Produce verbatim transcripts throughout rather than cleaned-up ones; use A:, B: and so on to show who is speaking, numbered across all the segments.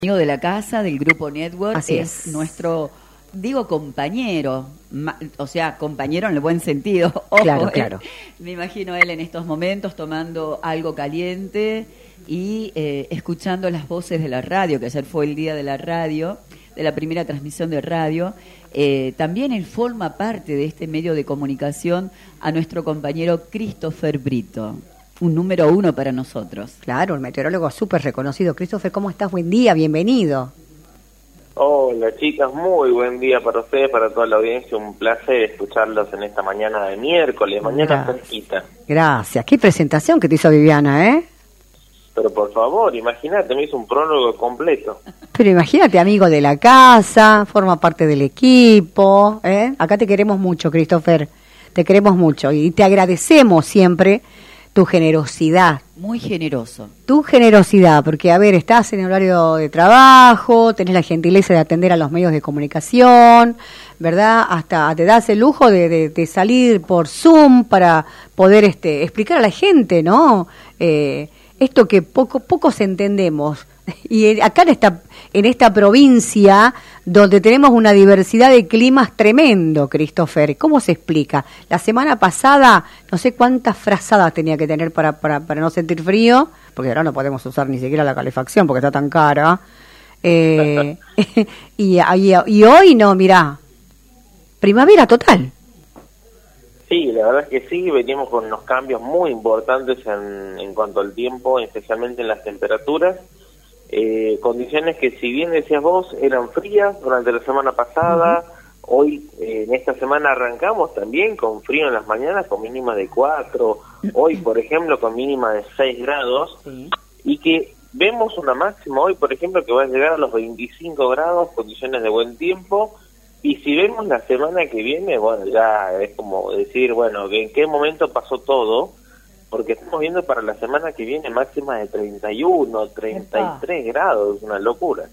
A: Amigo de la casa, del Grupo Network,
B: Así
A: es,
B: es.
A: nuestro, digo, compañero, ma, o sea, compañero en el buen sentido. Ojo,
B: Claro,
A: eh,
B: claro.
A: Me imagino a él en estos momentos tomando algo caliente y eh, escuchando las voces de la radio, que ayer fue el día de la radio, de la primera transmisión de radio. Eh, también él forma parte de este medio de comunicación a nuestro compañero Christopher Brito. Un número uno para nosotros.
B: Claro, el meteorólogo súper reconocido. Christopher, ¿cómo estás? Buen día, bienvenido.
C: Hola chicas, muy buen día para ustedes, para toda la audiencia. Un placer escucharlos en esta mañana de miércoles, mañana fresquita.
B: Gracias. Qué presentación que te hizo Viviana, ¿eh?
C: Pero por favor, imagínate, me hizo un prólogo completo.
B: Pero imagínate, amigo de la casa, forma parte del equipo, ¿eh? Acá te queremos mucho, Christopher. Te queremos mucho y te agradecemos siempre tu generosidad.
A: Muy generoso.
B: Tu generosidad, porque, a ver, estás en horario de trabajo, tenés la gentileza de atender a los medios de comunicación, ¿verdad? Hasta te das el lujo de, de, de salir por Zoom para poder este, explicar a la gente, ¿no? Eh, esto que poco pocos entendemos. Y acá en esta, en esta provincia, donde tenemos una diversidad de climas tremendo, Christopher, ¿cómo se explica? La semana pasada, no sé cuántas frazadas tenía que tener para, para, para no sentir frío, porque ahora no podemos usar ni siquiera la calefacción porque está tan cara. Eh, y, y, y hoy no, mirá, primavera total.
C: Sí, la verdad es que sí, venimos con unos cambios muy importantes en, en cuanto al tiempo, especialmente en las temperaturas. Eh, condiciones que, si bien decías vos, eran frías durante la semana pasada. Uh-huh. Hoy, eh, en esta semana arrancamos también con frío en las mañanas, con mínimas de cuatro, hoy por ejemplo con mínima de seis grados, sí. Y que vemos una máxima hoy por ejemplo que va a llegar a los veinticinco grados, condiciones de buen tiempo. Y si vemos la semana que viene, bueno, ya es como decir, bueno, ¿en qué momento pasó todo? Porque estamos viendo para la semana que viene máxima de treinta y uno, treinta y tres grados, una locura.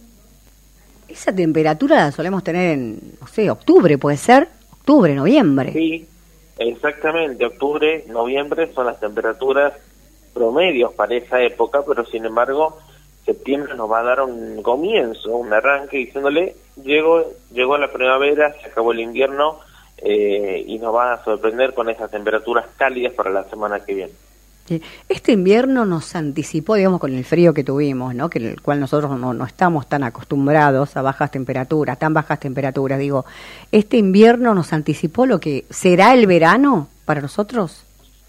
B: Esa temperatura la solemos tener en, no sé, octubre, ¿puede ser? Octubre, noviembre.
C: Sí, exactamente, octubre, noviembre son las temperaturas promedios para esa época, pero sin embargo, septiembre nos va a dar un comienzo, un arranque, diciéndole, llegó, llegó la primavera, se acabó el invierno, eh, y nos va a sorprender con esas temperaturas cálidas para la semana que viene.
B: Este invierno nos anticipó, digamos, con el frío que tuvimos, ¿no? Que el cual nosotros no, no estamos tan acostumbrados a bajas temperaturas, tan bajas temperaturas, digo. ¿Este invierno nos anticipó lo que será el verano para nosotros?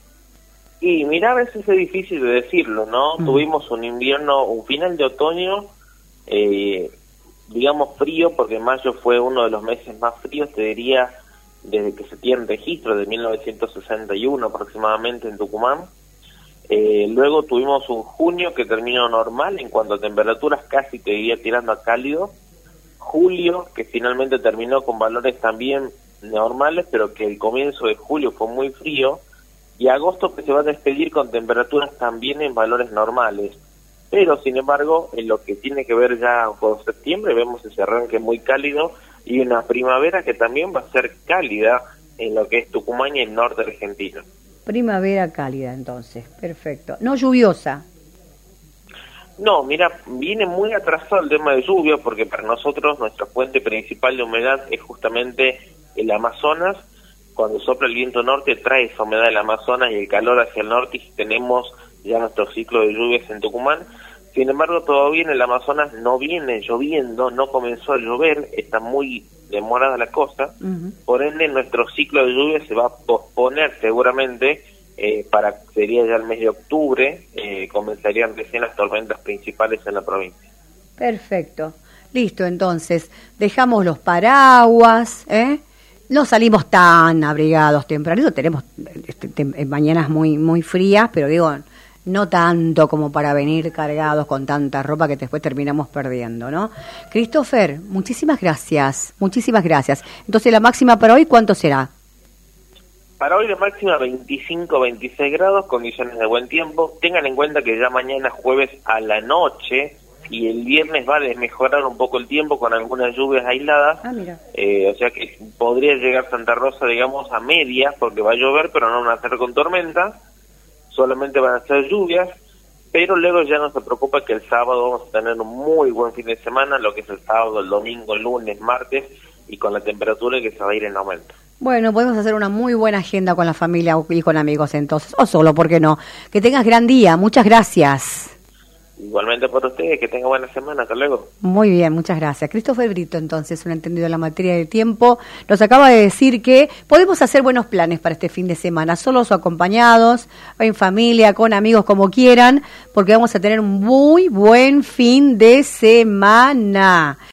C: Y mira, a veces es difícil de decirlo, ¿no? Mm. Tuvimos un invierno, un final de otoño, eh, digamos frío, porque mayo fue uno de los meses más fríos, te diría, desde que se tiene registro, de mil novecientos sesenta y uno aproximadamente en Tucumán. Eh, luego tuvimos un junio que terminó normal en cuanto a temperaturas, casi te diría tirando a cálido. Julio, que finalmente terminó con valores también normales, pero que el comienzo de julio fue muy frío. Y agosto, que se va a despedir con temperaturas también en valores normales. Pero, sin embargo, en lo que tiene que ver ya con septiembre, vemos ese arranque muy cálido y una primavera que también va a ser cálida en lo que es Tucumán y el norte argentino.
B: Primavera cálida, entonces, perfecto. No lluviosa.
C: No, mira, viene muy atrasado el tema de lluvia, porque para nosotros nuestra fuente principal de humedad es justamente el Amazonas. Cuando sopla el viento norte trae esa humedad del Amazonas y el calor hacia el norte, y tenemos ya nuestro ciclo de lluvias en Tucumán. Sin embargo, todavía en el Amazonas no viene lloviendo, no comenzó a llover, está muy demorada la cosa. Uh-huh. Por ende, nuestro ciclo de lluvia se va a posponer seguramente eh, para, sería ya el mes de octubre, eh, comenzarían recién las tormentas principales en la provincia.
B: Perfecto, listo, entonces, dejamos los paraguas, ¿eh? No salimos tan abrigados tempranito, tenemos este, tem- mañanas muy, muy frías, pero digo, no tanto como para venir cargados con tanta ropa que después terminamos perdiendo, ¿no? Christopher, muchísimas gracias, muchísimas gracias. Entonces, la máxima para hoy, ¿cuánto será?
C: Para hoy la máxima veinticinco, veintiséis grados, condiciones de buen tiempo. Tengan en cuenta que ya mañana jueves a la noche y el viernes va a desmejorar un poco el tiempo con algunas lluvias aisladas.
B: Ah, mira.
C: Eh, o sea que podría llegar Santa Rosa, digamos, a medias, porque va a llover, pero no van a ser con tormenta. Solamente van a ser lluvias, pero luego ya no se preocupa que el sábado vamos a tener un muy buen fin de semana, lo que es el sábado, el domingo, el lunes, martes, y con la temperatura que se va a ir en aumento.
B: Bueno, podemos hacer una muy buena agenda con la familia y con amigos entonces, o solo, ¿por qué no? Que tengas gran día, muchas gracias.
C: Igualmente por ustedes, que tenga buena semana, hasta luego.
B: Muy bien, muchas gracias. Christopher Brito, entonces, un entendido en la materia de tiempo, nos acaba de decir que podemos hacer buenos planes para este fin de semana, solos o acompañados, o en familia, con amigos, como quieran, porque vamos a tener un muy buen fin de semana.